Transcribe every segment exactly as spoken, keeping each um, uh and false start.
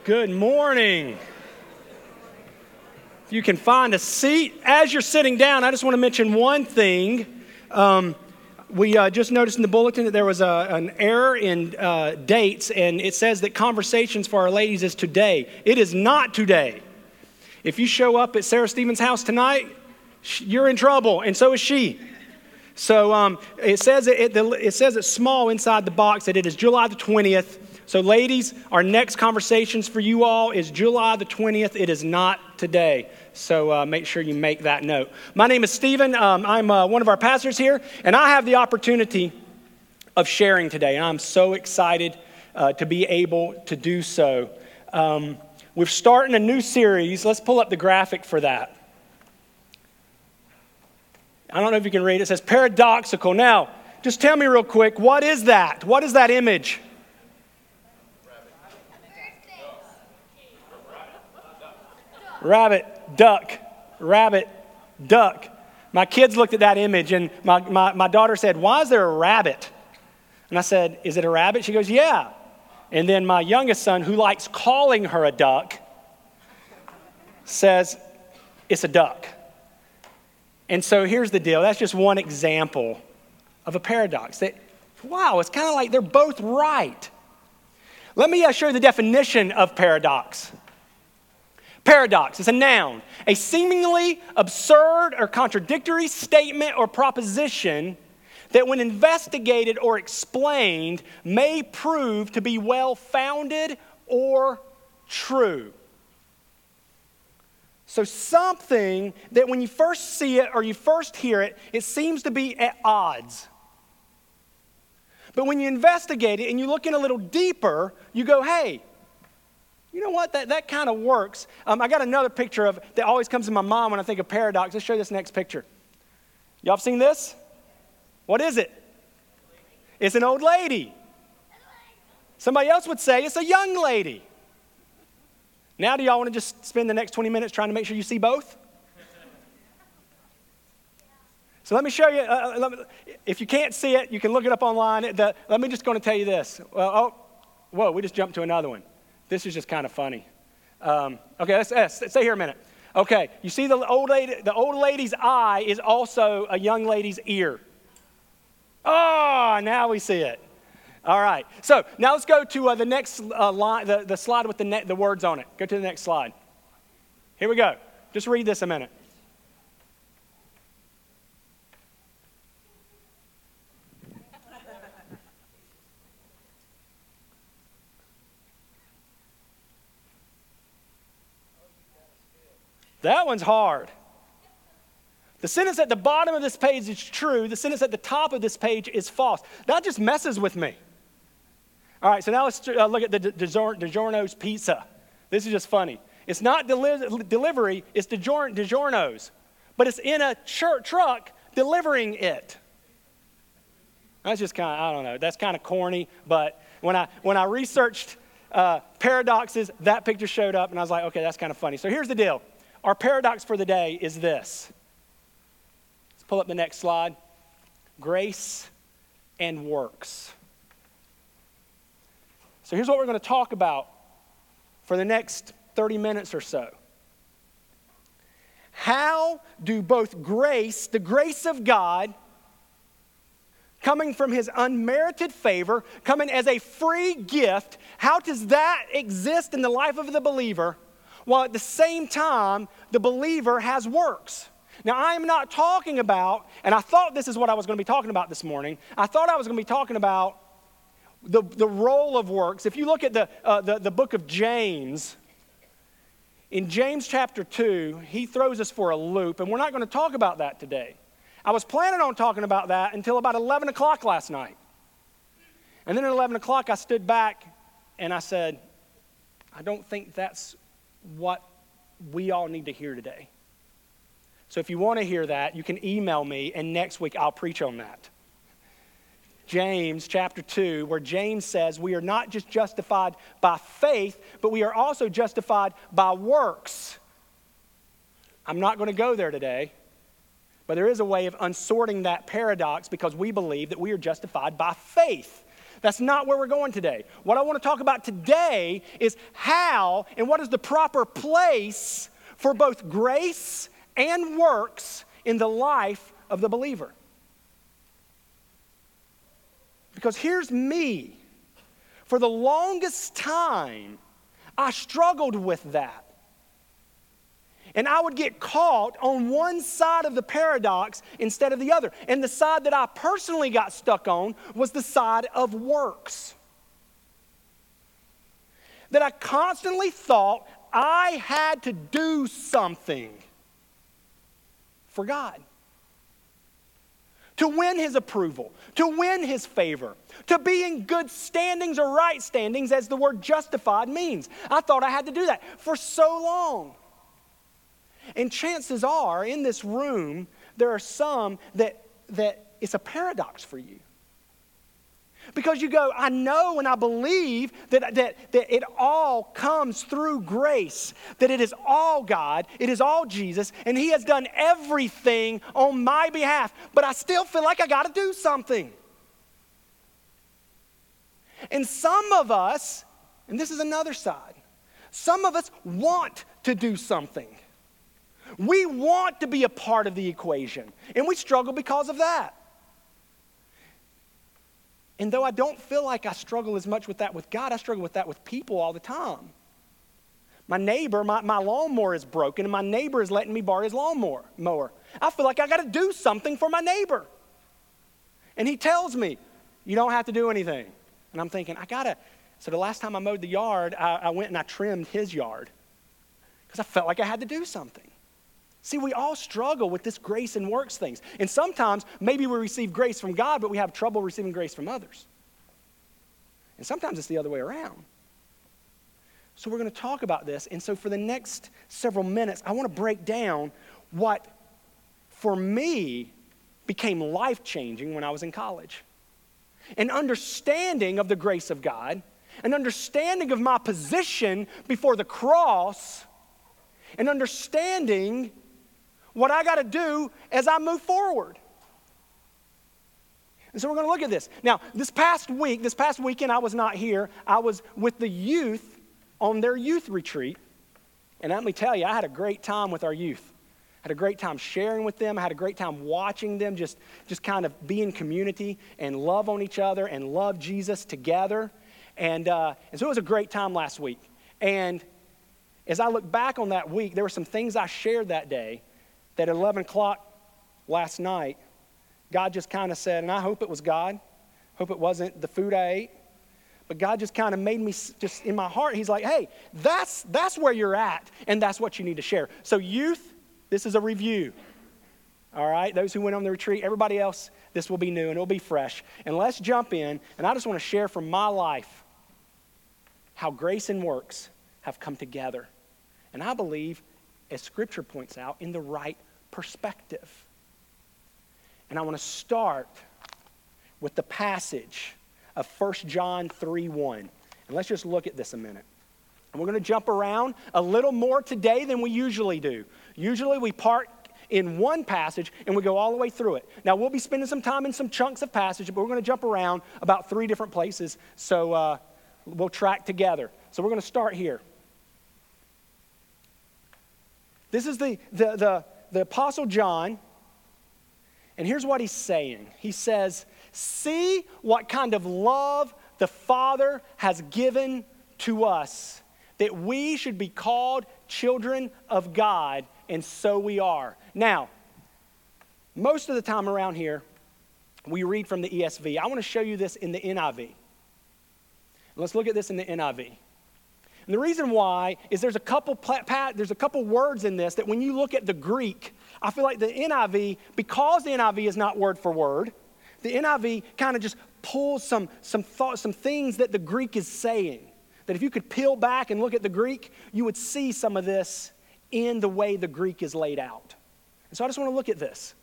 Good morning. If you can find a seat. As you're sitting down, I just want to mention one thing. Um, we uh, just noticed in the bulletin that there was a, an error in uh, dates, and it says that Conversations for Our Ladies is today. It is not today. If you show up at Sarah Stevens' house tonight, you're in trouble, and so is she. So um, it says it, it, it says it's small inside the box that it is July the twentieth. So ladies, our next Conversations for you all is July the twentieth. It is not today. So uh, make sure you make that note. My name is Stephen. Um, I'm uh, one of our pastors here, and I have the opportunity of sharing today. And I'm so excited uh, to be able to do so. Um, we're starting a new series. Let's pull up the graphic for that. I don't know if you can read it. It says paradoxical. Now, just tell me real quick, what is that? What is that image? Rabbit, duck, rabbit, duck. My kids looked at that image, and my, my, my daughter said, why is there a rabbit? And I said, is it a rabbit? She goes, yeah. And then my youngest son, who likes calling her a duck, says, it's a duck. And so here's the deal. That's just one example of a paradox. That, wow, it's kind of like they're both right. Let me uh, show you the definition of paradox. Paradox is a noun, a seemingly absurd or contradictory statement or proposition that when investigated or explained may prove to be well-founded or true. So something that when you first see it or you first hear it, it seems to be at odds. But when you investigate it and you look in a little deeper, you go, hey, you know what? That, that kind of works. Um, I got another picture of that always comes to my mind when I think of paradox. Let's show you this next picture. Y'all seen this? What is it? It's an old lady. Somebody else would say it's a young lady. Now do y'all want to just spend the next twenty minutes trying to make sure you see both? So let me show you. Uh, let me, if you can't see it, you can look it up online. The, let me just going to tell you this. Well, oh, whoa, we just jumped to another one. This is just kind of funny. Um, okay, let's, let's stay here a minute. Okay, you see the old lady, the old lady's eye is also a young lady's ear. Oh, now we see it. All right, so now let's go to uh, the next uh, line, the, the slide with the, ne- the words on it. Go to the next slide. Here we go. Just read this a minute. That one's hard. The sentence at the bottom of this page is true. The sentence at the top of this page is false. That just messes with me. All right, so now let's uh, look at the DiGiorno's pizza. This is just funny. It's not deli- delivery, it's DiGior- DiGiorno's. But it's in a church truck delivering it. That's just kind of, I don't know, that's kind of corny. But when I, when I researched uh, paradoxes, that picture showed up, and I was like, okay, that's kind of funny. So here's the deal. Our paradox for the day is this. Let's pull up the next slide. Grace and works. So here's what we're going to talk about for the next thirty minutes or so. How do both grace, the grace of God, coming from his unmerited favor, coming as a free gift, how does that exist in the life of the believer, while at the same time, the believer has works? Now, I am not talking about, and I thought this is what I was going to be talking about this morning. I thought I was going to be talking about the, the role of works. If you look at the, uh, the, the book of James, in James chapter two, he throws us for a loop, and we're not going to talk about that today. I was planning on talking about that until about eleven o'clock last night. And then at eleven o'clock, I stood back, and I said, I don't think that's what we all need to hear today. So if you want to hear that, you can email me, and next week I'll preach on that. James chapter two, where James says we are not just justified by faith, but we are also justified by works. I'm not going to go there today, but there is a way of unsorting that paradox because we believe that we are justified by faith. That's not where we're going today. What I want to talk about today is how and what is the proper place for both grace and works in the life of the believer. Because here's me. For the longest time, I struggled with that. And I would get caught on one side of the paradox instead of the other. And the side that I personally got stuck on was the side of works. That I constantly thought I had to do something for God. To win His approval, to win His favor, to be in good standings or right standings, as the word justified means. I thought I had to do that for so long. And chances are, in this room, there are some that, that it's a paradox for you. Because you go, I know and I believe that, that, that it all comes through grace, that it is all God, it is all Jesus, and He has done everything on my behalf, but I still feel like I got to do something. And some of us, and this is another side, some of us want to do something. We want to be a part of the equation, and we struggle because of that. And though I don't feel like I struggle as much with that with God, I struggle with that with people all the time. My neighbor, my, my lawnmower is broken, and my neighbor is letting me borrow his lawnmower. Mower. I feel like I got to do something for my neighbor. And he tells me, you don't have to do anything. And I'm thinking, I got to. So the last time I mowed the yard, I, I went and I trimmed his yard because I felt like I had to do something. See, we all struggle with this grace and works things. And sometimes maybe we receive grace from God, but we have trouble receiving grace from others. And sometimes it's the other way around. So we're going to talk about this. And so for the next several minutes, I want to break down what, for me, became life-changing when I was in college. An understanding of the grace of God, an understanding of my position before the cross, an understanding what I got to do as I move forward. And so we're going to look at this. Now, this past week, this past weekend, I was not here. I was with the youth on their youth retreat. And let me tell you, I had a great time with our youth. I had a great time sharing with them. I had a great time watching them just, just kind of be in community and love on each other and love Jesus together. And, uh, and so it was a great time last week. And as I look back on that week, there were some things I shared that day that at eleven o'clock last night, God just kind of said, and I hope it was God, hope it wasn't the food I ate, but God just kind of made me just in my heart, He's like, hey, that's, that's where you're at, and that's what you need to share. So youth, this is a review. All right, those who went on the retreat, everybody else, this will be new and it'll be fresh. And let's jump in, and I just want to share from my life how grace and works have come together. And I believe, as Scripture points out, in the right perspective. And I want to start with the passage of First John three one. And let's just look at this a minute. And we're going to jump around a little more today than we usually do. Usually we part in one passage and we go all the way through it. Now we'll be spending some time in some chunks of passage, but we're going to jump around about three different places. So uh, we'll track together. So we're going to start here. This is the, the, the, the Apostle John, and here's what he's saying. He says, see what kind of love the Father has given to us, that we should be called children of God, and so we are. Now, most of the time around here, we read from the E S V. I want to show you this in the N I V. Let's look at this in the N I V. And the reason why is there's a couple there's a couple words in this that when you look at the Greek, I feel like the N I V, because the N I V is not word for word, the N I V kind of just pulls some some thoughts, some things that the Greek is saying. That if you could peel back and look at the Greek, you would see some of this in the way the Greek is laid out. And so I just want to look at this.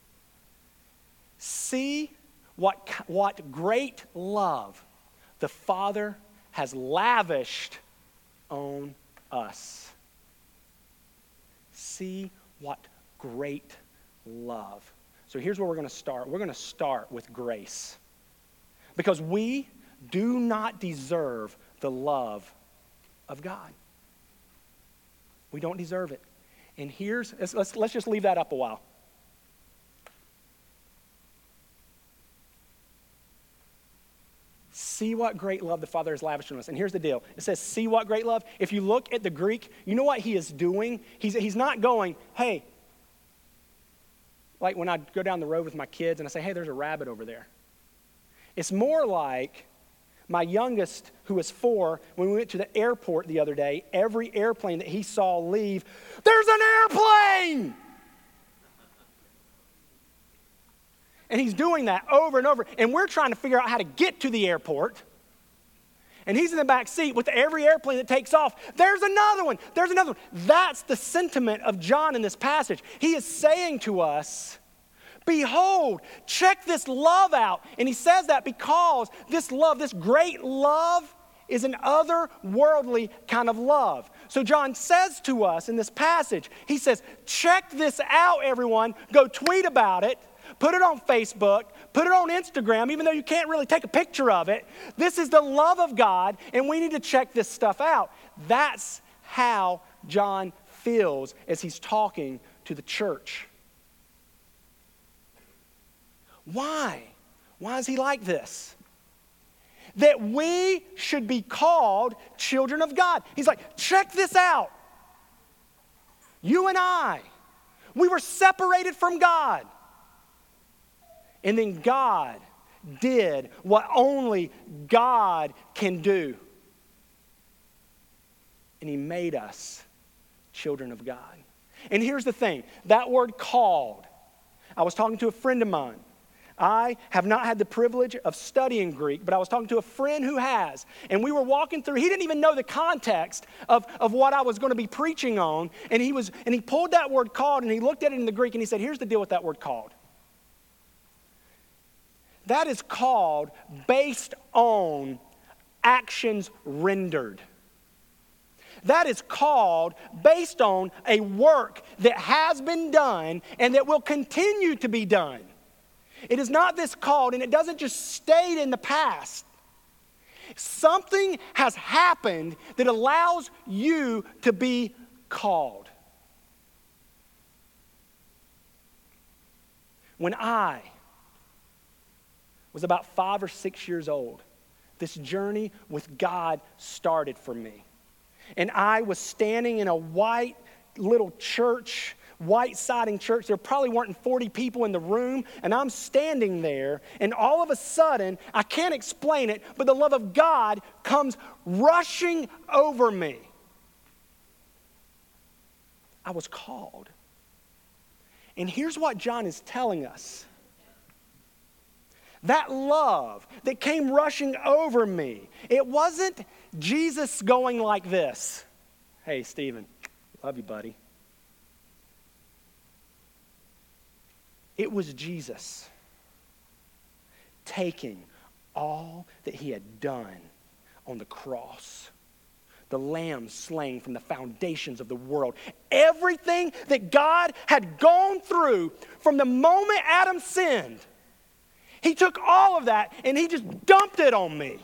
See what, what great love the Father has lavished on us. See what great love. So here's where we're going to start. We're going to start with grace. Because we do not deserve the love of God. We don't deserve it. And here's, let's, let's, let's just leave that up a while. See what great love the Father has lavished on us. And here's the deal. It says, see what great love. If you look at the Greek, you know what he is doing? He's, he's not going, hey, like when I go down the road with my kids and I say, hey, there's a rabbit over there. It's more like my youngest, who was four, when we went to the airport the other day, every airplane that he saw leave, there's an airplane! And he's doing that over and over. And we're trying to figure out how to get to the airport. And he's in the back seat with every airplane that takes off. There's another one. There's another one. That's the sentiment of John in this passage. He is saying to us, behold, check this love out. And he says that because this love, this great love, is an otherworldly kind of love. So John says to us in this passage, he says, check this out, everyone. Go tweet about it. Put it on Facebook. Put it on Instagram, even though you can't really take a picture of it. This is the love of God, and we need to check this stuff out. That's how John feels as he's talking to the church. Why? Why is he like this? That we should be called children of God. He's like, check this out. You and I, we were separated from God. And then God did what only God can do. And he made us children of God. And here's the thing, that word called, I was talking to a friend of mine. I have not had the privilege of studying Greek, but I was talking to a friend who has. And we were walking through, he didn't even know the context of, of what I was going to be preaching on. And he was, and he pulled that word called and he looked at it in the Greek and he said, here's the deal with that word called. That is called based on actions rendered. That is called based on a work that has been done and that will continue to be done. It is not this called, and it doesn't just stay in the past. Something has happened that allows you to be called. When I was about five or six years old, this journey with God started for me. And I was standing in a white little church, white siding church. There probably weren't forty people in the room, and I'm standing there, and all of a sudden, I can't explain it, but the love of God comes rushing over me. I was called. And here's what John is telling us. That love that came rushing over me, it wasn't Jesus going like this. Hey, Stephen, love you, buddy. It was Jesus taking all that he had done on the cross. The lamb slain from the foundations of the world. Everything that God had gone through from the moment Adam sinned, he took all of that and he just dumped it on me.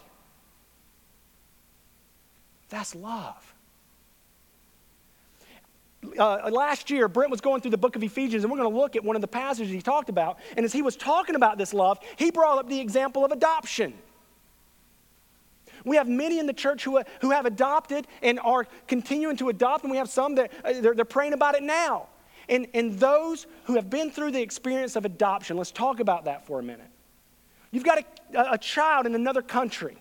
That's love. Uh, last year, Brent was going through the book of Ephesians, and we're going to look at one of the passages he talked about. And as he was talking about this love, he brought up the example of adoption. We have many in the church who, who have adopted and are continuing to adopt, and we have some that uh, they're, they're praying about it now. And, and those who have been through the experience of adoption, let's talk about that for a minute. You've got a, a child in another country.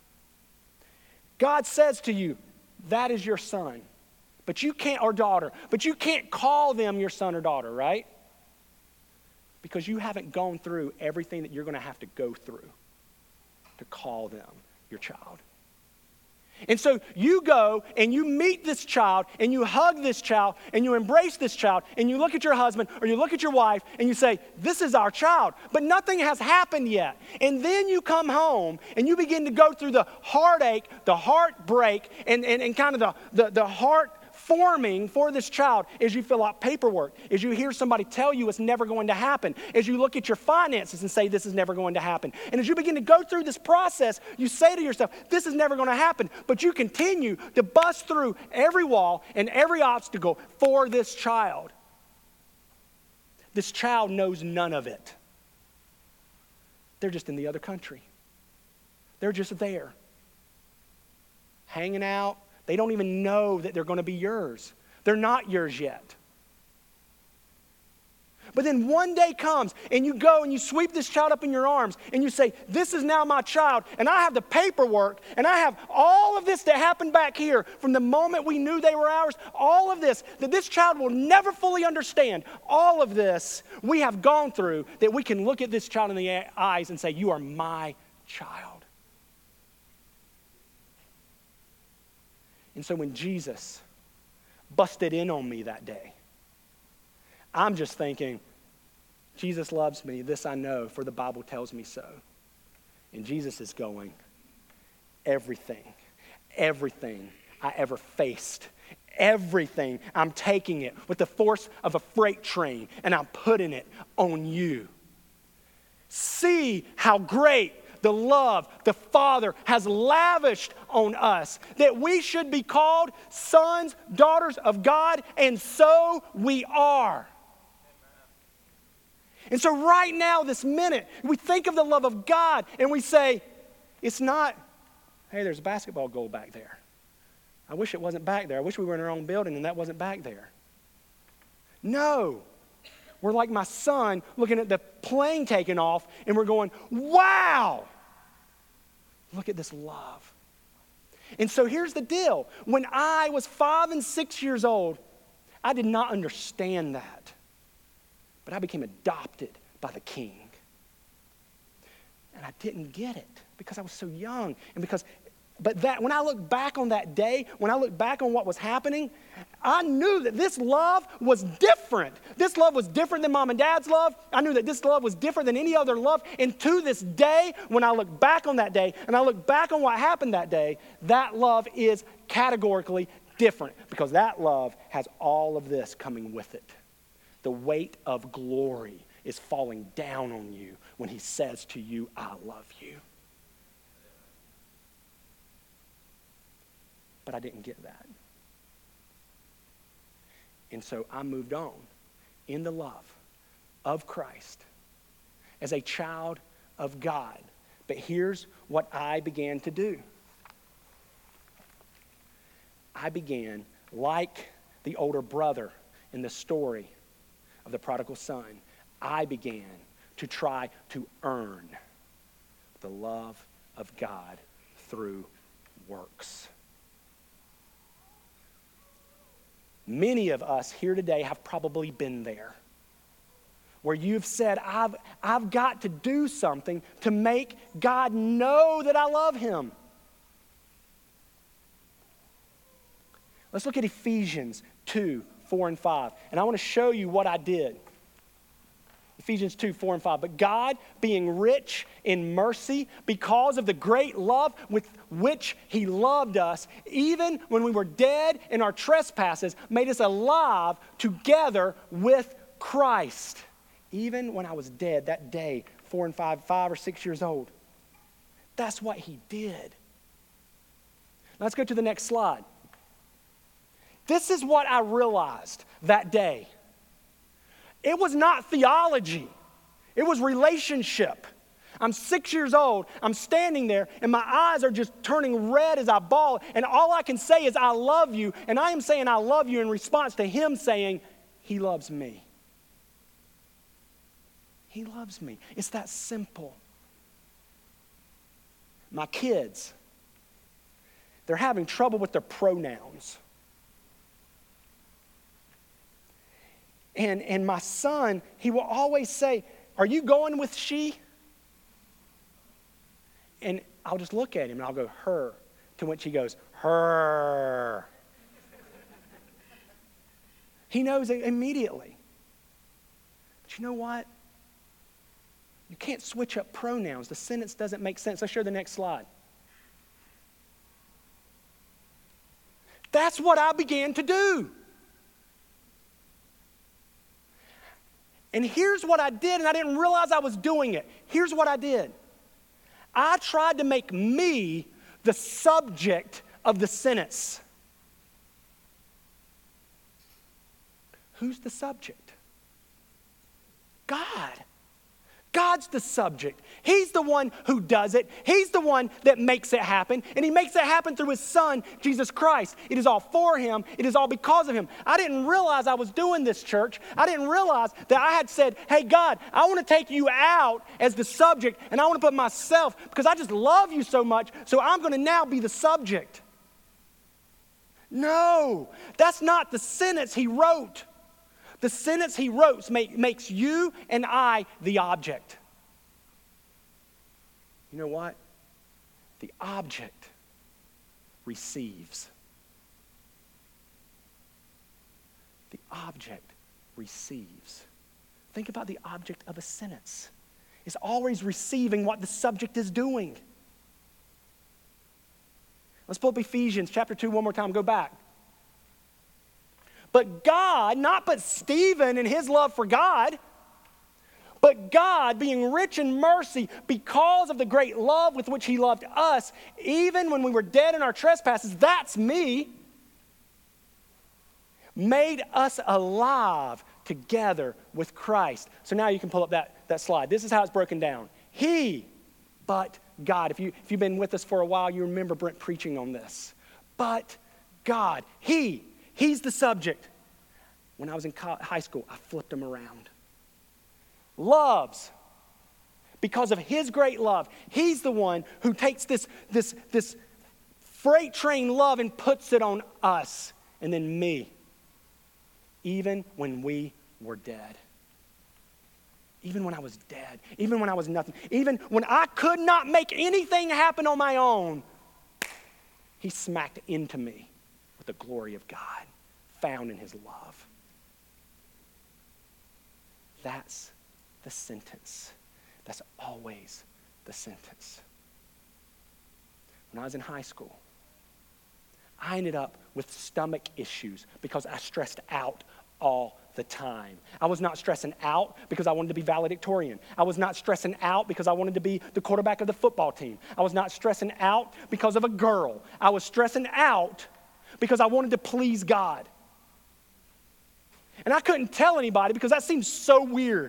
God says to you, that is your son, but you can't, or daughter, but you can't call them your son or daughter, right? Because you haven't gone through everything that you're going to have to go through to call them your child. And so you go and you meet this child and you hug this child and you embrace this child and you look at your husband or you look at your wife and you say, this is our child, but nothing has happened yet. And then you come home and you begin to go through the heartache, the heartbreak, and, and, and kind of the, the, the heart forming for this child as you fill out paperwork, as you hear somebody tell you it's never going to happen, as you look at your finances and say this is never going to happen. And as you begin to go through this process, you say to yourself, this is never going to happen. But you continue to bust through every wall and every obstacle for this child. This child knows none of it. They're just in the other country. They're just there, hanging out. They don't even know that they're going to be yours. They're not yours yet. But then one day comes and you go and you sweep this child up in your arms and you say, this is now my child, and I have the paperwork and I have all of this that happened back here from the moment we knew they were ours, all of this that this child will never fully understand. All of this we have gone through, that we can look at this child in the eyes and say, you are my child. And so when Jesus busted in on me that day, I'm just thinking, Jesus loves me, this I know, for the Bible tells me so. And Jesus is going, everything, everything I ever faced, everything, I'm taking it with the force of a freight train and I'm putting it on you. See how great the love the Father has lavished on us, that we should be called sons, daughters of God, and so we are. And so right now, this minute, we think of the love of God and we say, it's not, hey, there's a basketball goal back there. I wish it wasn't back there. I wish we were in our own building and that wasn't back there. No. We're like my son looking at the plane taking off and we're going, wow, look at this love. And so here's the deal. When I was five and six years old, I did not understand that. But I became adopted by the King. And I didn't get it because I was so young. And because, but that when I look back on that day, when I look back on what was happening, I knew that this love was different. This love was different than mom and dad's love. I knew that this love was different than any other love. And to this day, when I look back on that day, and I look back on what happened that day, that love is categorically different because that love has all of this coming with it. The weight of glory is falling down on you when he says to you, I love you. But I didn't get that. And so I moved on in the love of Christ as a child of God. But here's what I began to do. I began, like the older brother in the story of the prodigal son, I began to try to earn the love of God through works. Many of us here today have probably been there, where you've said, I've, I've got to do something to make God know that I love him. Let's look at Ephesians two, four and five. And I want to show you what I did. Ephesians two, four and five. But God, being rich in mercy, because of the great love with which he loved us, even when we were dead in our trespasses, made us alive together with Christ. Even when I was dead that day, four and five, five or six years old. That's what he did. Let's go to the next slide. This is what I realized that day. It was not theology. It was relationship. I'm six years old. I'm standing there, and my eyes are just turning red as I bawl, and all I can say is, I love you, and I am saying I love you in response to him saying, he loves me. He loves me. It's that simple. My kids, they're having trouble with their pronouns. And, and my son, he will always say, are you going with she? And I'll just look at him and I'll go, her. To which he goes, her. He knows it immediately. But you know what? You can't switch up pronouns. The sentence doesn't make sense. Let's show the next slide. That's what I began to do. And here's what I did, and I didn't realize I was doing it. Here's what I did. I tried to make me the subject of the sentence. Who's the subject? God. God's the subject. He's the one who does it. He's the one that makes it happen. And he makes it happen through his son, Jesus Christ. It is all for him. It is all because of him. I didn't realize I was doing this, church. I didn't realize that I had said, hey, God, I want to take you out as the subject, and I want to put myself, because I just love you so much, so I'm going to now be the subject. No, that's not the sentence he wrote. The sentence he wrote make, makes you and I the object. You know what? The object receives. The object receives. Think about the object of a sentence. It's always receiving what the subject is doing. Let's pull up Ephesians chapter two one more time. Go back. But God, not but Stephen and his love for God, but God being rich in mercy because of the great love with which he loved us, even when we were dead in our trespasses, that's me, made us alive together with Christ. So now you can pull up that, that slide. This is how it's broken down. He, but God. If, you, if you've been with us for a while, you remember Brent preaching on this. But God, he, he's the subject. When I was in high school, I flipped him around. Loves. Because of his great love, he's the one who takes this, this, this freight train love and puts it on us. And then me. Even when we were dead. Even when I was dead. Even when I was nothing. Even when I could not make anything happen on my own. He smacked into me with the glory of God found in his love. That's the sentence. That's always the sentence. When I was in high school, I ended up with stomach issues because I stressed out all the time. I was not stressing out because I wanted to be valedictorian. I was not stressing out because I wanted to be the quarterback of the football team. I was not stressing out because of a girl. I was stressing out because I wanted to please God. And I couldn't tell anybody because that seems so weird.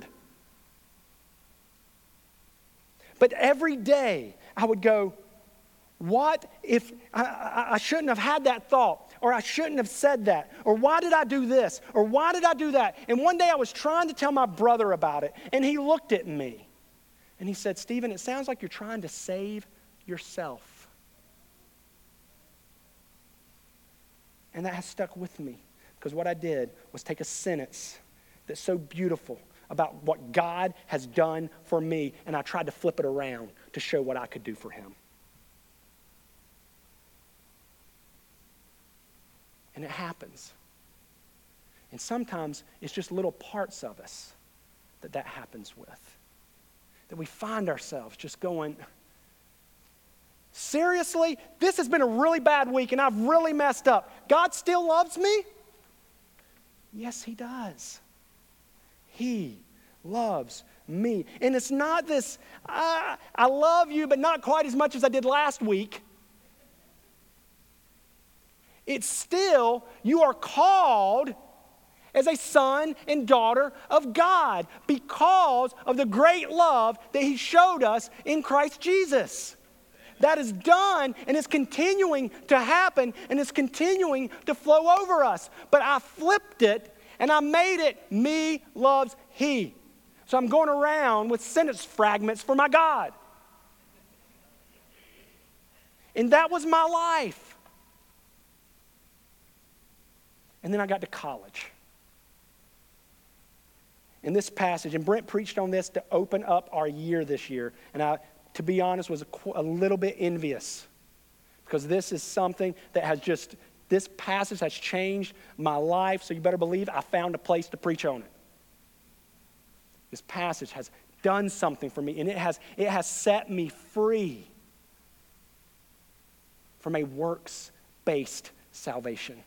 But every day I would go, what if I, I, I shouldn't have had that thought, or I shouldn't have said that, or why did I do this, or why did I do that? And one day I was trying to tell my brother about it, and he looked at me, and he said, Stephen, it sounds like you're trying to save yourself. And that has stuck with me, because what I did was take a sentence that's so beautiful about what God has done for me, and I tried to flip it around to show what I could do for him. And it happens. And sometimes it's just little parts of us that that happens with. That we find ourselves just going, seriously? This has been a really bad week and I've really messed up. God still loves me? Yes, he does. He loves me. And it's not this, I, I love you, but not quite as much as I did last week. It's still, you are called as a son and daughter of God because of the great love that he showed us in Christ Jesus. That is done and is continuing to happen and is continuing to flow over us. But I flipped it and I made it me loves he. So I'm going around with sentence fragments for my God. And that was my life. And then I got to college. In this passage, and Brent preached on this to open up our year this year. And I, to be honest, was a, a little bit envious. Because this is something that has just, this passage has changed my life. So you better believe I found a place to preach on it. This passage has done something for me. And it has, it has set me free from a works-based salvation.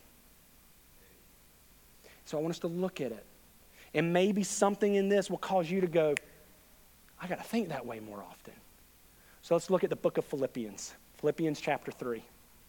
So I want us to look at it. And maybe something in this will cause you to go, I got to think that way more often. So let's look at the book of Philippians. Philippians chapter three.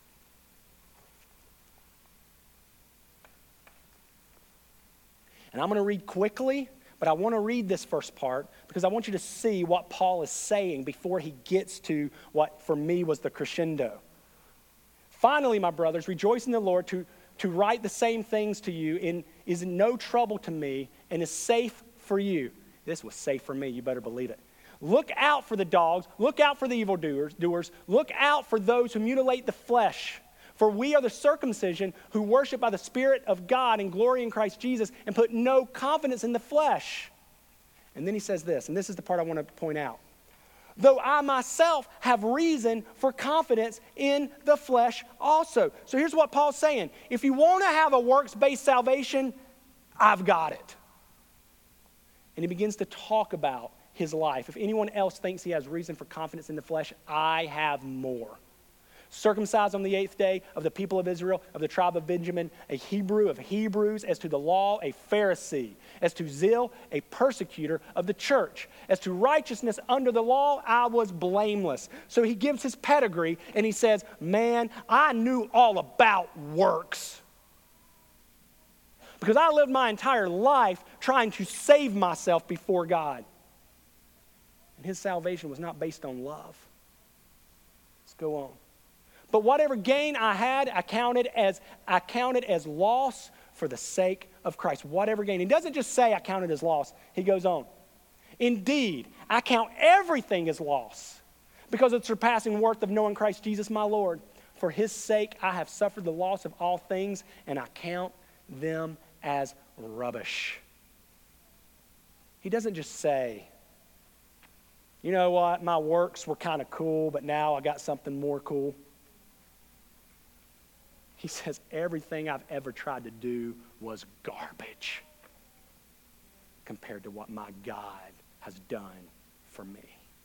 And I'm going to read quickly, but I want to read this first part because I want you to see what Paul is saying before he gets to what for me was the crescendo. Finally, my brothers, rejoice in the Lord. To, to write the same things to you in, is no trouble to me and is safe for you. This was safe for me, you better believe it. Look out for the dogs. Look out for the evildoers. Doers. Look out for those who mutilate the flesh. For we are the circumcision who worship by the Spirit of God and glory in Christ Jesus and put no confidence in the flesh. And then he says this, and this is the part I want to point out. Though I myself have reason for confidence in the flesh also. So here's what Paul's saying. If you want to have a works-based salvation, I've got it. And he begins to talk about his life. If anyone else thinks he has reason for confidence in the flesh, I have more. Circumcised on the eighth day, of the people of Israel, of the tribe of Benjamin, a Hebrew of Hebrews, as to the law, a Pharisee, as to zeal, a persecutor of the church, as to righteousness under the law, I was blameless. So he gives his pedigree and he says, man, I knew all about works. Because I lived my entire life trying to save myself before God. And his salvation was not based on love. Let's go on. But whatever gain I had, I counted as I counted as loss for the sake of Christ. Whatever gain. He doesn't just say I counted as loss. He goes on. Indeed, I count everything as loss because of the surpassing worth of knowing Christ Jesus my Lord. For his sake I have suffered the loss of all things, and I count them as rubbish. He doesn't just say, you know what, my works were kind of cool, but now I got something more cool. He says, everything I've ever tried to do was garbage compared to what my God has done for me.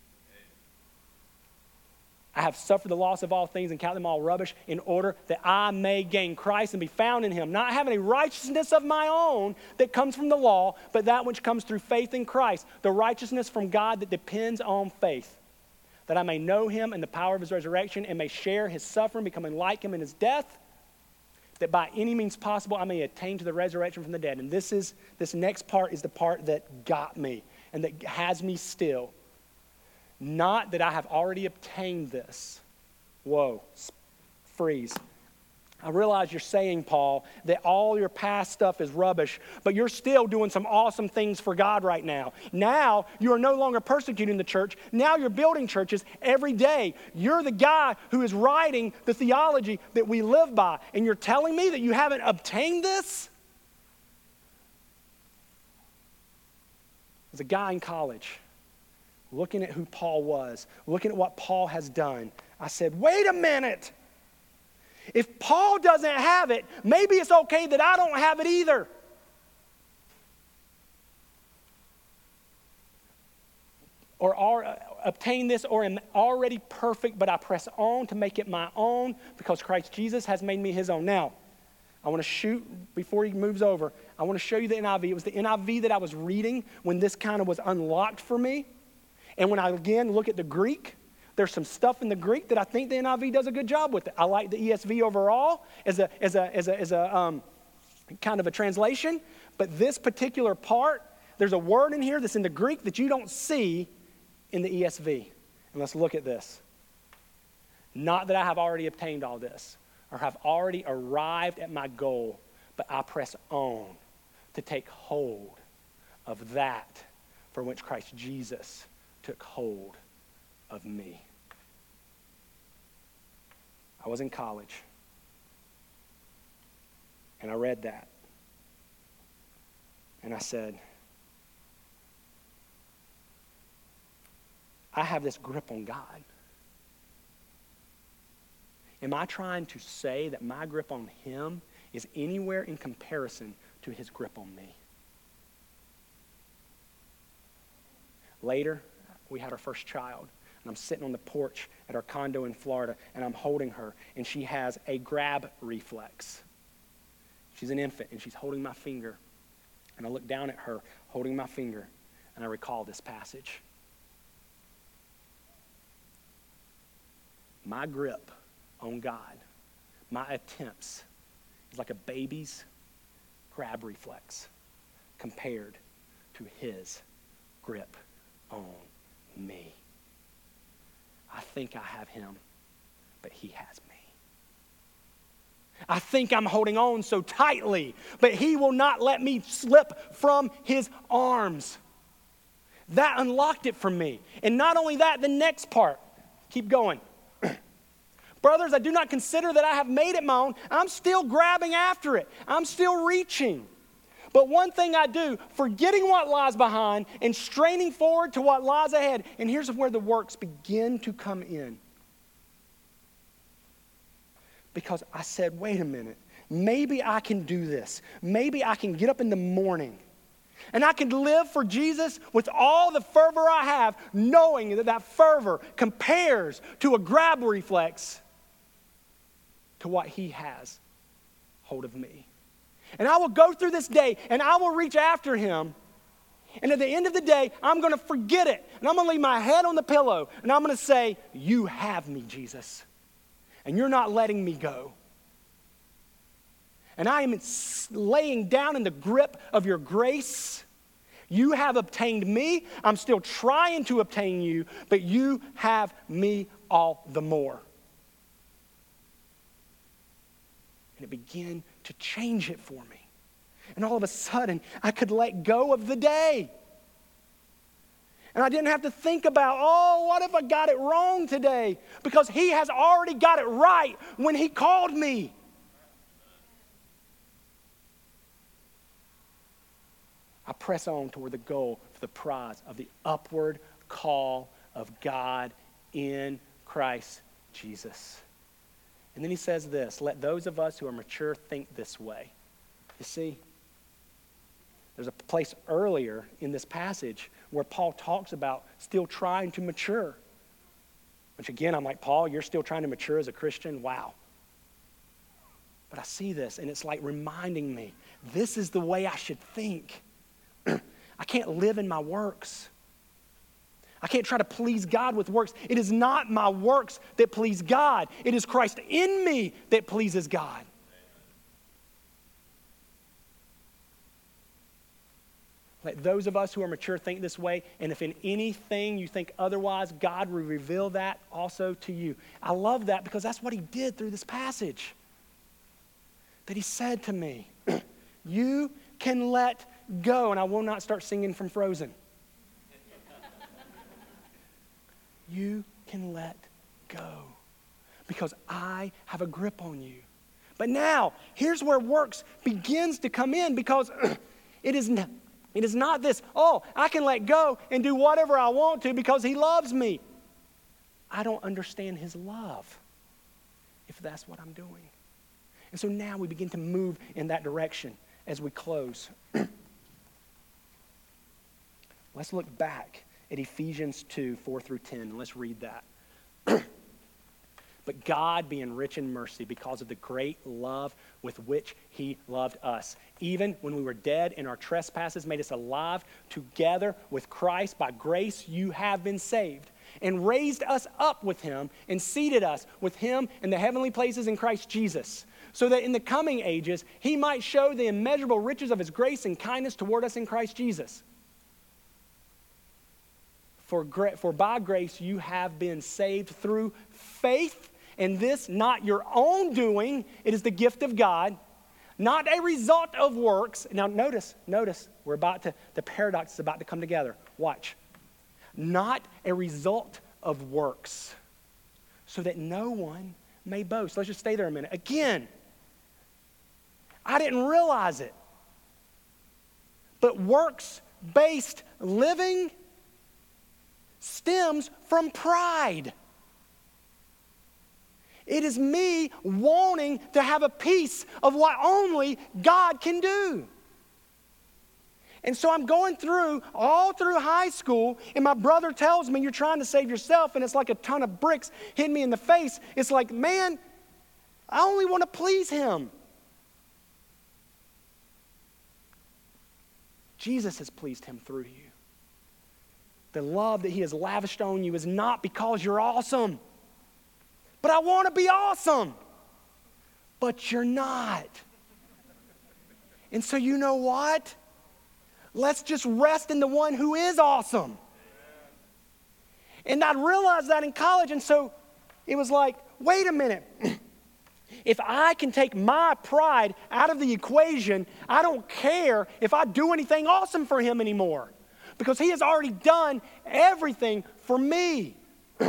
I have suffered the loss of all things and count them all rubbish in order that I may gain Christ and be found in him, not having a righteousness of my own that comes from the law, but that which comes through faith in Christ, the righteousness from God that depends on faith, that I may know him and the power of his resurrection and may share his suffering, becoming like him in his death, that by any means possible I may attain to the resurrection from the dead. And this is this next part is the part that got me and that has me still. Not that I have already obtained this. Whoa, freeze. I realize you're saying, Paul, that all your past stuff is rubbish, but you're still doing some awesome things for God right now. Now, you are no longer persecuting the church. Now you're building churches every day. You're the guy who is writing the theology that we live by, and you're telling me that you haven't obtained this? As a guy in college, looking at who Paul was, looking at what Paul has done, I said, wait a minute. If Paul doesn't have it, maybe it's okay that I don't have it either. Or, or obtain this, or am already perfect, but I press on to make it my own because Christ Jesus has made me his own. Now, I want to shoot, before he moves over, I want to show you the N I V. It was the N I V that I was reading when this kind of was unlocked for me. And when I, again, look at the Greek, there's some stuff in the Greek that I think the N I V does a good job with it. I like the E S V overall as a, as a, as a, as a um, kind of a translation. But this particular part, there's a word in here that's in the Greek that you don't see in the E S V. And let's look at this. Not that I have already obtained all this or have already arrived at my goal, but I press on to take hold of that for which Christ Jesus took hold of me. I was in college, and I read that, and I said, I have this grip on God. Am I trying to say that my grip on him is anywhere in comparison to his grip on me? Later, we had our first child. And I'm sitting on the porch at our condo in Florida, and I'm holding her, and she has a grab reflex. She's an infant, and she's holding my finger. And I look down at her, holding my finger, and I recall this passage. My grip on God, my attempts, is like a baby's grab reflex compared to his grip on me. I think I have him, but he has me. I think I'm holding on so tightly, but he will not let me slip from his arms. That unlocked it for me. And not only that, the next part. Keep going. Brothers, I do not consider that I have made it my own. I'm still grabbing after it. I'm still reaching. But one thing I do, forgetting what lies behind and straining forward to what lies ahead. And here's where the works begin to come in. Because I said, wait a minute, maybe I can do this. Maybe I can get up in the morning and I can live for Jesus with all the fervor I have, knowing that that fervor compares to a grab reflex to what he has hold of me. And I will go through this day and I will reach after him. And at the end of the day, I'm going to forget it. And I'm going to leave my head on the pillow and I'm going to say, you have me, Jesus. And you're not letting me go. And I am laying down in the grip of your grace. You have obtained me. I'm still trying to obtain you, but you have me all the more. And it began to change it for me. And all of a sudden, I could let go of the day. And I didn't have to think about, oh, what if I got it wrong today? Because he has already got it right when he called me. I press on toward the goal for the prize of the upward call of God in Christ Jesus. And then he says this, let those of us who are mature think this way. You see, there's a place earlier in this passage where Paul talks about still trying to mature. Which again, I'm like, Paul, you're still trying to mature as a Christian? Wow. But I see this and it's like reminding me, this is the way I should think. I can't live in my works. I can't try to please God with works. It is not my works that please God. It is Christ in me that pleases God. Let those of us who are mature think this way, and if in anything you think otherwise, God will reveal that also to you. I love that because that's what he did through this passage. That he said to me, you can let go, and I will not start singing from Frozen. You can let go because I have a grip on you. But now, here's where works begins to come in because it is not. It is not this, oh, I can let go and do whatever I want to because he loves me. I don't understand his love if that's what I'm doing. And so now we begin to move in that direction as we close. Let's look back at Ephesians two, four through ten, and let's read that. But God, being rich in mercy because of the great love with which he loved us, even when we were dead in our trespasses, made us alive together with Christ. By grace you have been saved, and raised us up with him and seated us with him in the heavenly places in Christ Jesus, so that in the coming ages he might show the immeasurable riches of his grace and kindness toward us in Christ Jesus. For, gra- for by grace you have been saved through faith, and this not your own doing, it is the gift of God, not a result of works. Now notice, notice, we're about to, the paradox is about to come together. Watch. Not a result of works, so that no one may boast. Let's just stay there a minute. Again, I didn't realize it, but works-based living stems from pride. It is me wanting to have a piece of what only God can do. And so I'm going through, all through high school, and my brother tells me, you're trying to save yourself, and it's like a ton of bricks hitting me in the face. It's like, man, I only want to please him. Jesus has pleased him through you. The love that he has lavished on you is not because you're awesome. But I want to be awesome. But you're not. And so you know what? Let's just rest in the one who is awesome. And I realized that in college, and so it was like, wait a minute. If I can take my pride out of the equation, I don't care if I do anything awesome for him anymore, because he has already done everything for me.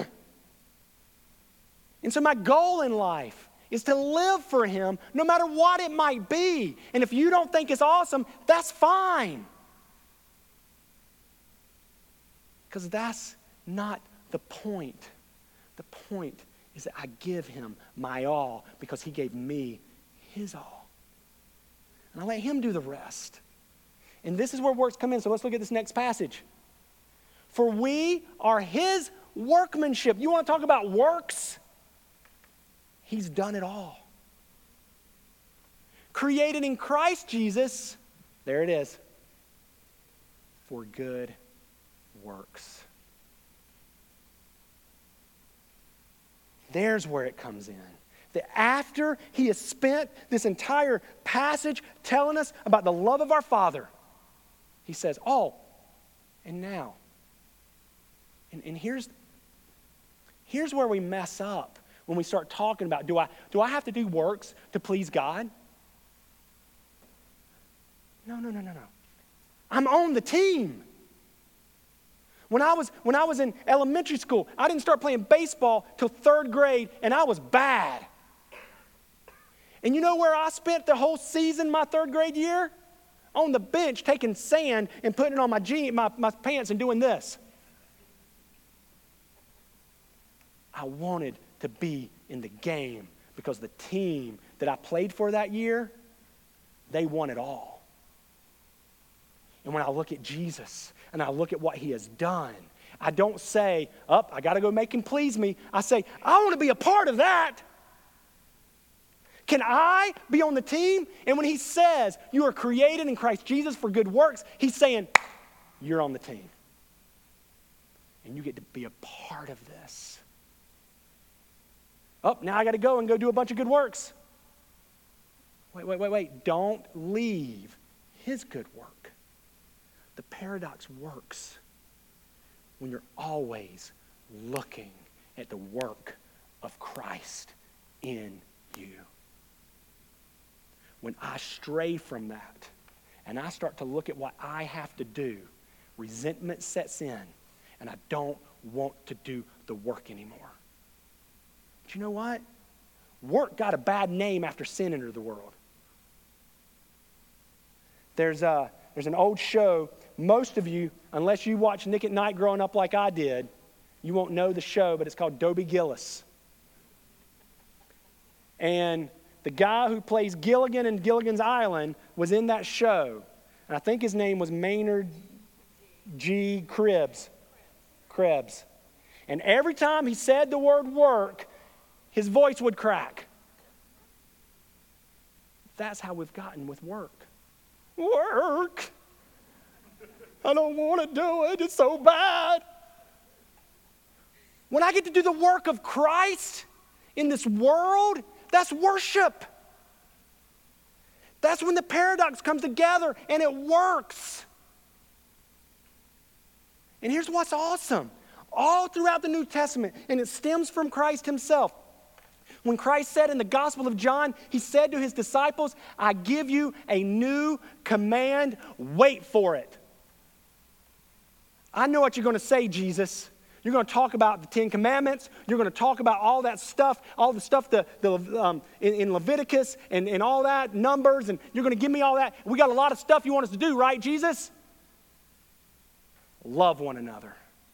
And so my goal in life is to live for him no matter what it might be. And if you don't think it's awesome, that's fine. Because that's not the point. The point is that I give him my all because he gave me his all. And I let him do the rest. And this is where works come in. So let's look at this next passage. For we are his workmanship. You want to talk about works? He's done it all. Created in Christ Jesus, there it is, for good works. There's where it comes in. That after he has spent this entire passage telling us about the love of our Father, he says, oh, and now. And, and here's, here's where we mess up when we start talking about, do I, do I have to do works to please God? No, no, no, no, no. I'm on the team. When I was when I was in elementary school, I didn't start playing baseball till third grade, and I was bad. And you know where I spent the whole season my third grade year? On the bench, taking sand and putting it on my jeans, my, my pants and doing this. I wanted to be in the game because the team that I played for that year, they won it all. And when I look at Jesus and I look at what he has done, I don't say, oh, I got to go make him please me. I say, I want to be a part of that. Can I be on the team? And when he says, you are created in Christ Jesus for good works, he's saying, you're on the team. And you get to be a part of this. Oh, now I got to go and go do a bunch of good works. Wait, wait, wait, wait. Don't leave his good work. The paradox works when you're always looking at the work of Christ in you. When I stray from that and I start to look at what I have to do, resentment sets in and I don't want to do the work anymore. But you know what? Work got a bad name after sin entered the world. There's a There's an old show. Most of you, unless you watched Nick at Night growing up like I did, you won't know the show, but it's called Dobie Gillis. And the guy who plays Gilligan in Gilligan's Island was in that show. And I think his name was Maynard G. Krebs. Krebs. And every time he said the word work, his voice would crack. That's how we've gotten with work. Work. I don't want to do it. It's so bad. When I get to do the work of Christ in this world, that's worship. That's when the paradox comes together and it works. And here's what's awesome. All throughout the New Testament, and it stems from Christ himself. When Christ said in the Gospel of John, he said to his disciples, I give you a new command, wait for it. I know what you're going to say, Jesus. You're going to talk about the Ten Commandments. You're going to talk about all that stuff, all the stuff the, the, um, in, in Leviticus and, and all that, Numbers, and you're going to give me all that. We got a lot of stuff you want us to do, right, Jesus? Love one another.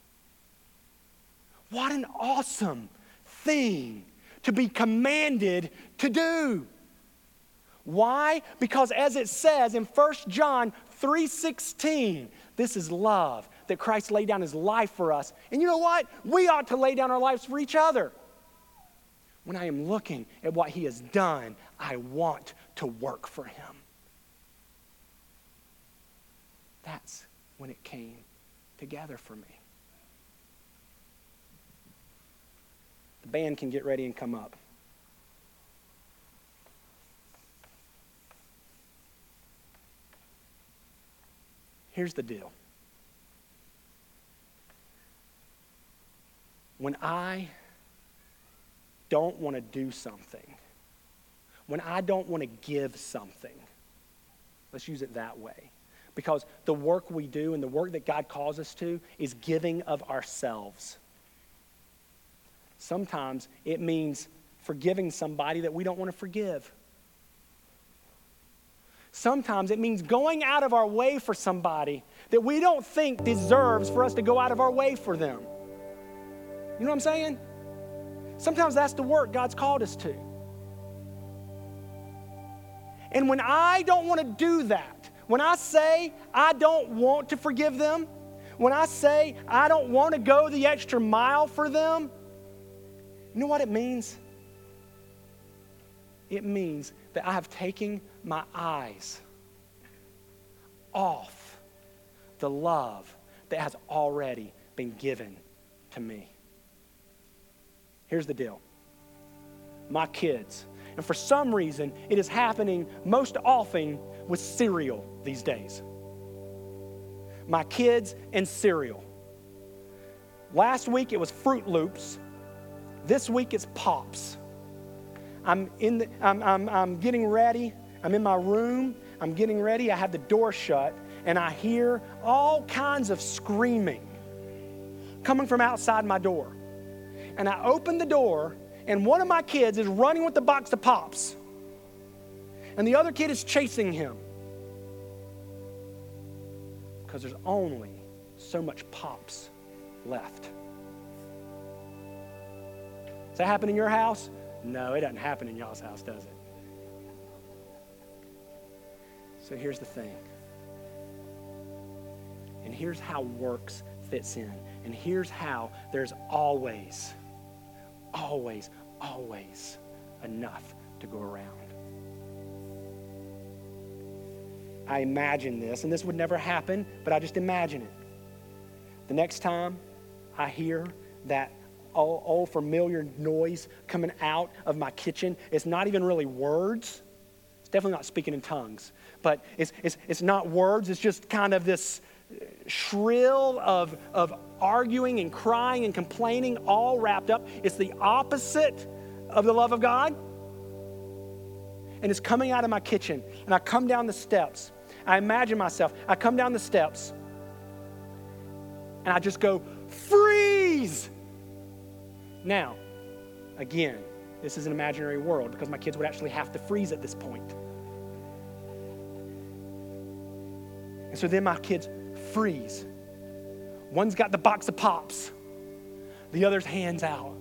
What an awesome thing to be commanded to do. Why? Because as it says in First John three sixteen, this is love, that Christ laid down his life for us. And you know what? We ought to lay down our lives for each other. When I am looking at what he has done, I want to work for him. That's when it came together for me. The band can get ready and come up. Here's the deal. When I don't want to do something, when I don't want to give something, let's use it that way. Because the work we do and the work that God calls us to is giving of ourselves. Sometimes it means forgiving somebody that we don't want to forgive. Sometimes it means going out of our way for somebody that we don't think deserves for us to go out of our way for them. You know what I'm saying? Sometimes that's the work God's called us to. And when I don't want to do that, when I say I don't want to forgive them, when I say I don't want to go the extra mile for them, you know what it means? It means that I have taken my eyes off the love that has already been given to me. Here's the deal. My kids, and for some reason, it is happening most often with cereal these days. My kids and cereal. Last week it was Fruit Loops. This week it's Pops. I'm in the, I'm, I'm, I'm getting ready. I'm in my room. I'm getting ready. I have the door shut, and I hear all kinds of screaming coming from outside my door. And I open the door, and one of my kids is running with the box of Pops. And the other kid is chasing him. Because there's only so much Pops left. Does that happen in your house? No, it doesn't happen in y'all's house, does it? So here's the thing. And here's how works fits in. And here's how there's always, always, always enough to go around. I imagine this, and this would never happen, but I just imagine it. The next time I hear that old, old familiar noise coming out of my kitchen, it's not even really words. It's definitely not speaking in tongues, but it's, it's, it's not words. It's just kind of this shrill of, of arguing and crying and complaining all wrapped up. It's the opposite of the love of God. And it's coming out of my kitchen. And I come down the steps. I imagine myself. I come down the steps. And I just go, freeze! Now, again, this is an imaginary world because my kids would actually have to freeze at this point. And so then my kids freeze. One's got the box of Pops. The other's hands out.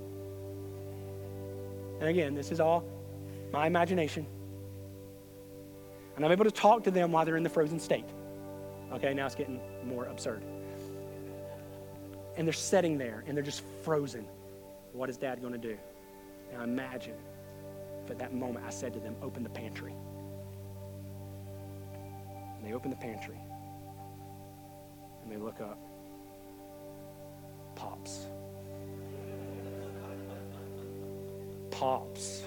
And again, this is all my imagination. And I'm able to talk to them while they're in the frozen state. Okay, now it's getting more absurd. And they're sitting there and they're just frozen. What is Dad going to do? Now imagine if at that moment I said to them, open the pantry. And they open the pantry. And they look up. Pops. Pops.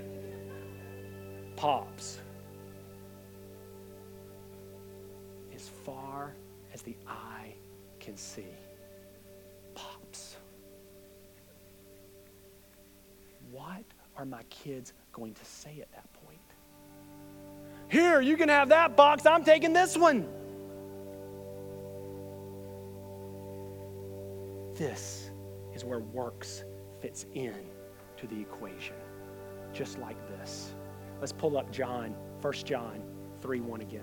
Pops. As far as the eye can see. Pops. What are my kids going to say at that point? Here, you can have that box. I'm taking this one. This is where works fits in to the equation, just like this. Let's pull up John, First John three one again.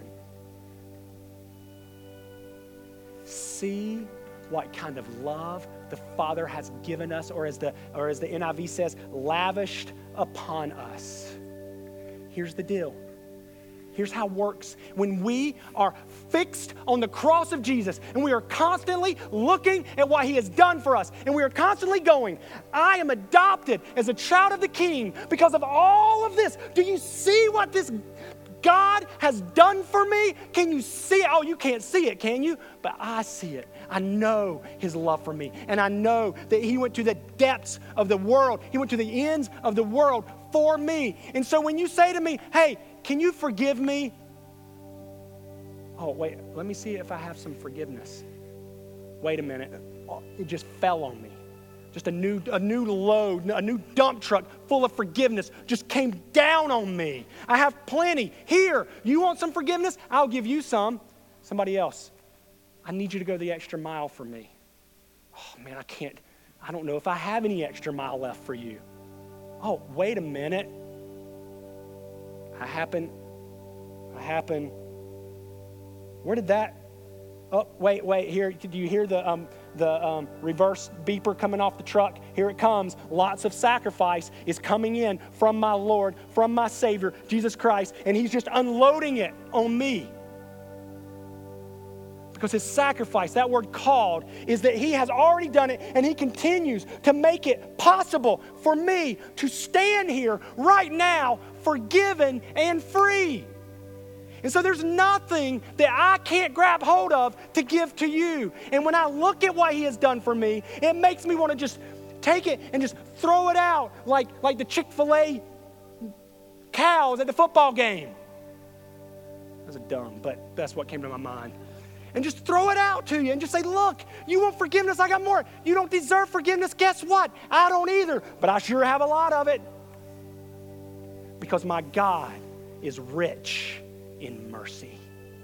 See what kind of love the Father has given us, or as the or as the N I V says, lavished upon us. Here's the deal. Here's how it works. When we are fixed on the cross of Jesus and we are constantly looking at what he has done for us and we are constantly going, I am adopted as a child of the King because of all of this. Do you see what this God has done for me? Can you see it? Oh, you can't see it, can you? But I see it. I know his love for me. And I know that he went to the depths of the world. He went to the ends of the world for me. And so when you say to me, hey, can you forgive me? Oh, wait, let me see if I have some forgiveness. Wait a minute. Oh, it just fell on me. Just a new, a new load, a new dump truck full of forgiveness just came down on me. I have plenty. Here, you want some forgiveness? I'll give you some. Somebody else, I need you to go the extra mile for me. Oh, man, I can't. I don't know if I have any extra mile left for you. Oh, wait a minute. I happen, I happen. Where did that? Oh, wait, wait, here, do you hear the um, the um, reverse beeper coming off the truck? Here it comes. Lots of sacrifice is coming in from my Lord, from my Savior, Jesus Christ, and he's just unloading it on me. Because his sacrifice, that word called, is that he has already done it and he continues to make it possible for me to stand here right now, forgiven and free. And so there's nothing that I can't grab hold of to give to you. And when I look at what he has done for me, it makes me want to just take it and just throw it out like, like the Chick-fil-A cows at the football game. That was dumb, but that's what came to my mind. And just throw it out to you and just say, look, you want forgiveness? I got more. You don't deserve forgiveness. Guess what? I don't either, but I sure have a lot of it. Because my God is rich in mercy.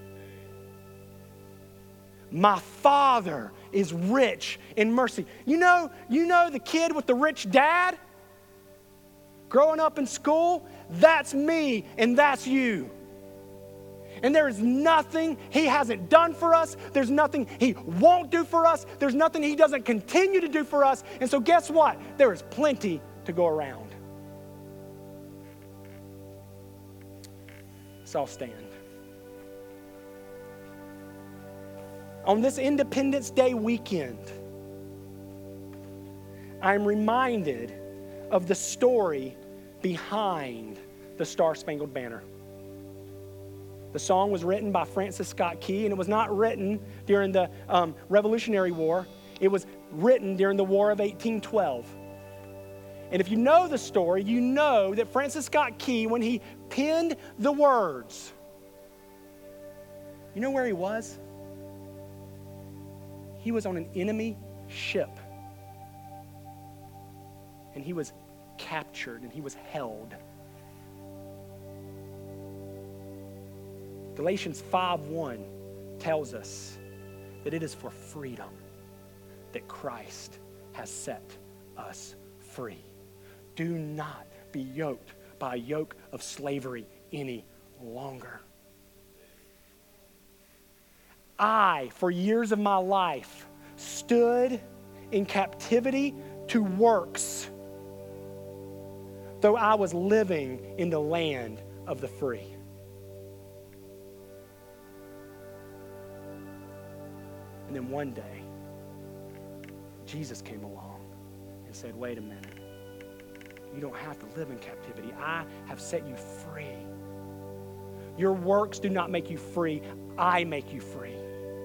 My Father is rich in mercy. You know, you know the kid with the rich dad growing up in school? That's me and that's you. And there is nothing he hasn't done for us. There's nothing he won't do for us. There's nothing he doesn't continue to do for us. And so guess what? There is plenty to go around. So I'll stand. On this Independence Day weekend, I'm reminded of the story behind the Star-Spangled Banner. The song was written by Francis Scott Key, and it was not written during the um, Revolutionary War. It was written during the War of eighteen twelve. And if you know the story, you know that Francis Scott Key, when he penned the words, you know where he was? He was on an enemy ship. And he was captured and he was held. Galatians five one tells us that it is for freedom that Christ has set us free. Do not be yoked by a yoke of slavery any longer. I, for years of my life, stood in captivity to works, though I was living in the land of the free. And then one day, Jesus came along and said, wait a minute. You don't have to live in captivity. I have set you free. Your works do not make you free. I make you free.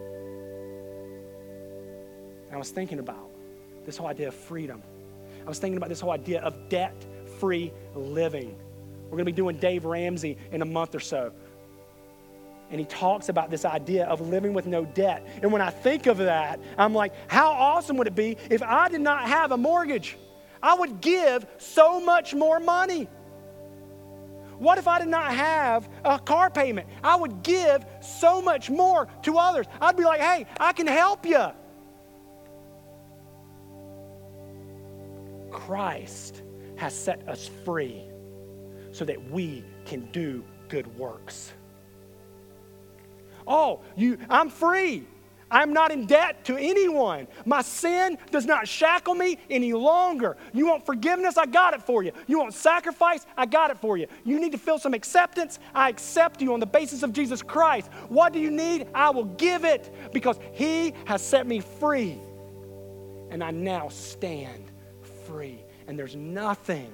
And I was thinking about this whole idea of freedom. I was thinking about this whole idea of debt-free living. We're going to be doing Dave Ramsey in a month or so. And he talks about this idea of living with no debt. And when I think of that, I'm like, how awesome would it be if I did not have a mortgage? I would give so much more money. What if I did not have a car payment? I would give so much more to others. I'd be like, hey, I can help you. Christ has set us free so that we can do good works. Oh, you, I'm free. I'm not in debt to anyone. My sin does not shackle me any longer. You want forgiveness? I got it for you. You want sacrifice? I got it for you. You need to feel some acceptance? I accept you on the basis of Jesus Christ. What do you need? I will give it because he has set me free. And I now stand free. And there's nothing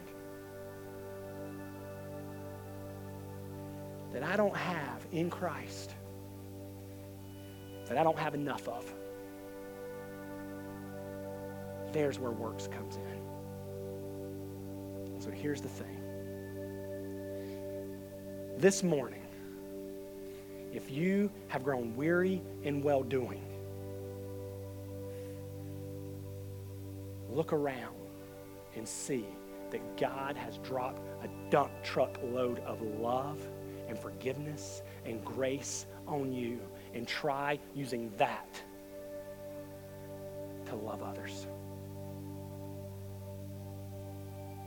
that I don't have in Christ that I don't have enough of. There's where works comes in. So here's the thing. This morning, if you have grown weary in well-doing, look around and see that God has dropped a dump truck load of love and forgiveness and grace on you, and try using that to love others.